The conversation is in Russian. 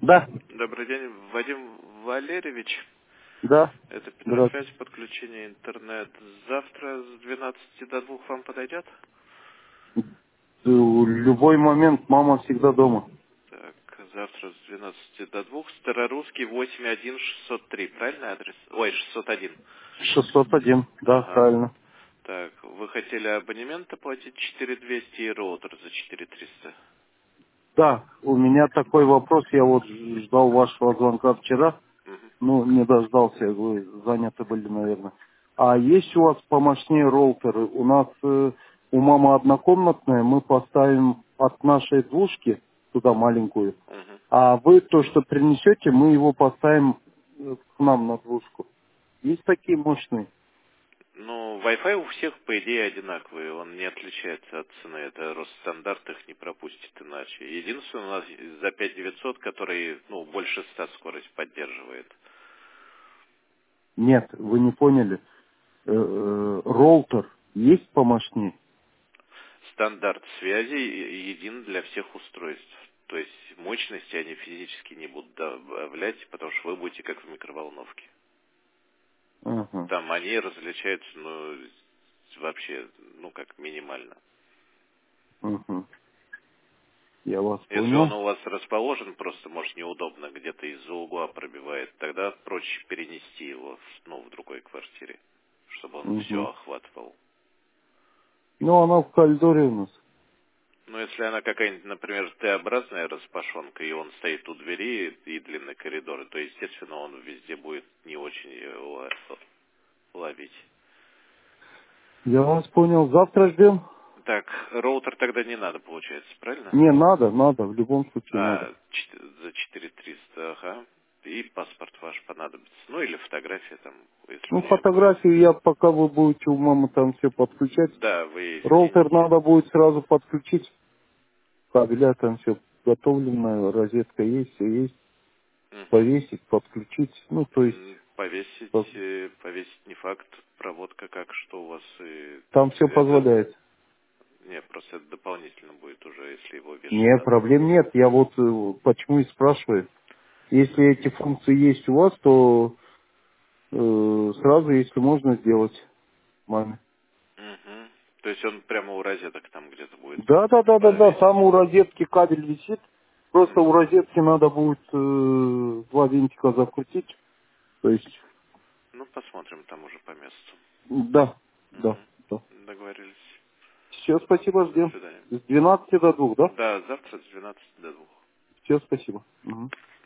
Да, Добрый день, Вадим Валерьевич. да, Это Петросвязь, здравствуйте. подключение интернет. Завтра с 12 до 2 вам подойдет? В любой момент мама всегда дома. Так, завтра с 12 до 2. Старорусский 81603. Правильный адрес? Ой, 601. 601, да, Ага. правильно. Так, вы хотели абонемент оплатить 4200 и роутер за 4300? Да, у меня такой вопрос, я вот ждал вашего звонка вчера, Мгм. ну, не дождался, вы заняты были, наверное. А есть у вас помощнее роутеры? У нас у мамы однокомнатная, мы поставим от нашей двушки туда маленькую, Мгм. а вы то, что принесете, мы его поставим к нам на двушку. Есть такие мощные? Ну, Wi-Fi у всех, по идее, одинаковый. Он не отличается от цены. Это Росстандарт их не пропустит иначе. Единственное, у нас за 5900, который, ну, больше 100 скорость поддерживает. Нет, вы не поняли. Роутер есть помощнее? Стандарт связи един для всех устройств. То есть мощности они физически не будут добавлять, потому что вы будете как в микроволновке. Ага, Там они различаются, ну, вообще, ну, как минимально. ага. Я вас Если он понял. у вас расположен, просто, может, неудобно, где-то из-за угла пробивает, тогда проще перенести его, ну, в другой квартире, чтобы он все Угу. охватывал. Ну, она в коридоре у нас. Но если она какая-нибудь, например, Т-образная распашонка, и он стоит у двери и длинный коридор, то, естественно, он везде будет не очень ловить. Я вас понял. Завтра ждем? Так, роутер тогда не надо, получается, правильно? Не, надо, в любом случае надо. А, за 4300, ага. И паспорт ваш понадобится. Ну, или фотография там, если у Ну, нее будет. фотографию я, пока вы будете у мамы там все подключать. Да, вы Роутер скинете. надо будет сразу подключить. Кабеля там все готовлено, розетка есть, все есть. Мгм. Повесить, подключить. Ну, то есть, Повесить, повесить не факт, проводка как, что у вас, там все это, позволяет. не, просто это дополнительно будет уже, если его вешать Не, надо. проблем нет. Я вот почему и спрашиваю. Если эти функции есть у вас, то сразу, если можно, сделать маме. Мгм. То есть он прямо у розеток там где-то будет Да. повесить. Там у розетки кабель висит. Просто у Мгм. розетки надо будет два винтика закрутить. То есть, Ну, посмотрим там уже по месту. да, да, Мгм. да. Договорились. Все, спасибо, До ждем. свидания. С 12 до 2, да? Да, завтра с 12 до 2. Все, спасибо. Мгм.